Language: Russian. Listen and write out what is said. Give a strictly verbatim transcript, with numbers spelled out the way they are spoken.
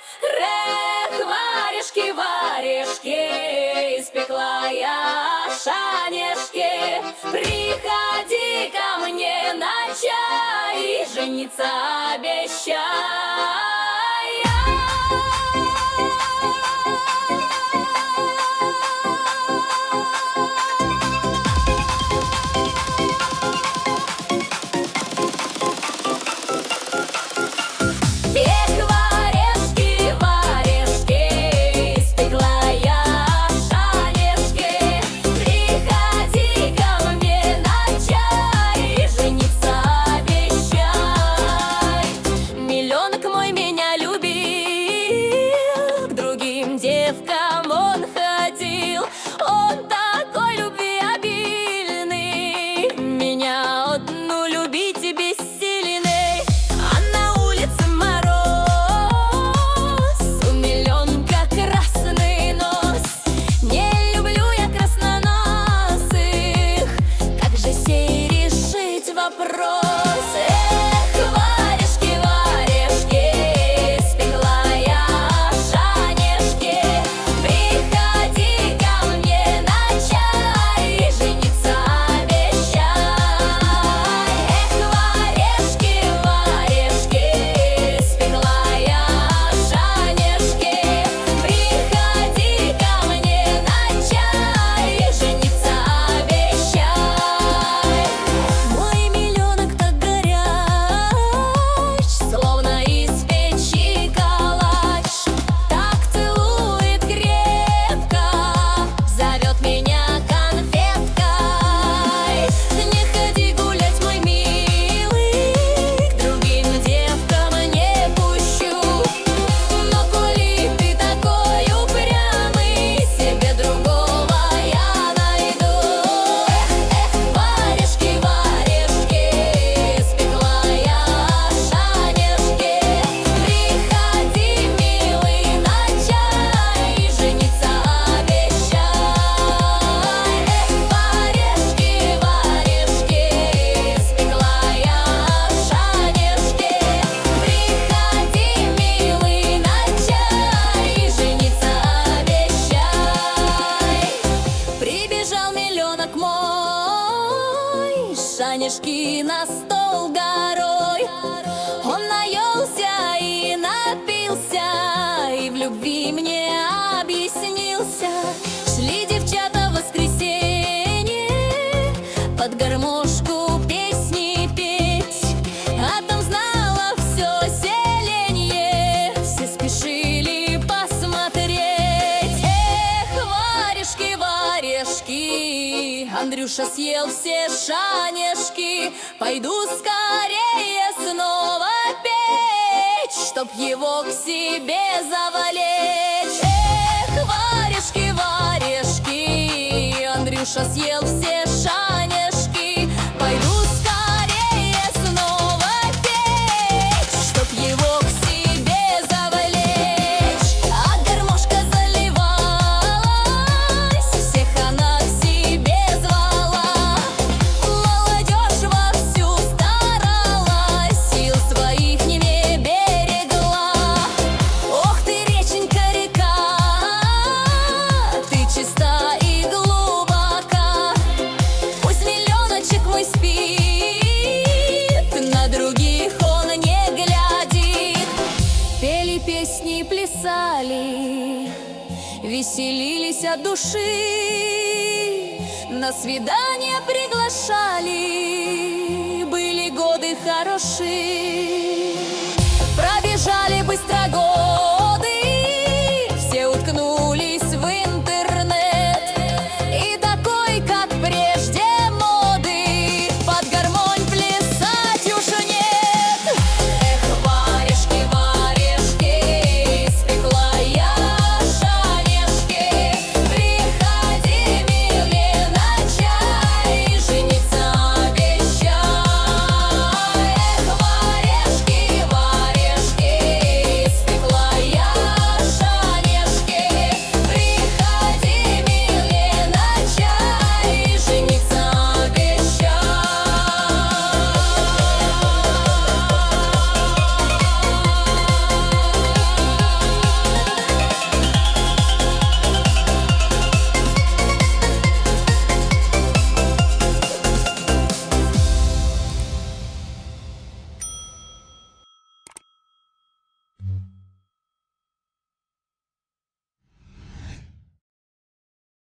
Эх, варежки, варежки, испекла я шанежки. Приходи ко мне на чай, жениться обещай. Девкам он ходил, он такой любви обильный, меня одну любить бессильный. А на улице мороз, у миллионка красный нос. Не люблю я красноносых, как же сей решить вопрос? Шанежки на стол горой, он наелся и напился, и в любви мне объяснился. Шли девчата в воскресенье под гармошку песни петь, а там знала все селенье, все спешили посмотреть. Эх, варежки, варежки, Андрюша съел все шанежки, пойду скорее снова печь, чтоб его к себе завалить. Эх, варежки, варежки, Андрюша съел все шанежки, пойду скорее снова печь, чтоб его к себе завалить. А гармошка заливалась, всех она к себе звала. Молодежь вовсю старалась, сил своих не берегла. Ох ты, реченька, река, ты чиста и глубока. Пусть миллионочек мой спит, на других он не глядит. Пели песни, плясали, веселились от души, на свидание приглашали, были годы хорошие.